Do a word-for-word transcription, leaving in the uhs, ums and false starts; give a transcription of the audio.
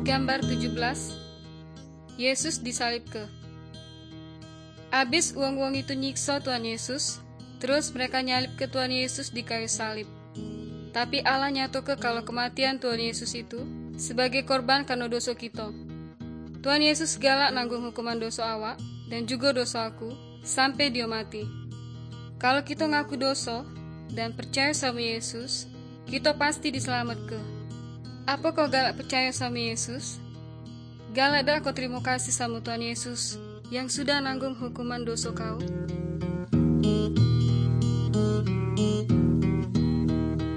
Gambar tujuh belas. Yesus disalib ke. Abis uang-uang itu nyiksa Tuhan Yesus, terus mereka nyalip ke Tuhan Yesus di kayu salib. Tapi Allah nyatu ke kalau kematian Tuhan Yesus itu sebagai korban karena dosa kita. Tuhan Yesus galak nanggung hukuman dosa awak dan juga dosa aku sampai dia mati. Kalau kita ngaku dosa dan percaya sama Yesus, kita pasti diselamatkan. Apa kau galak percaya sama Yesus? Galak dah kau terima kasih sama Tuhan Yesus yang sudah nanggung hukuman dosa kau?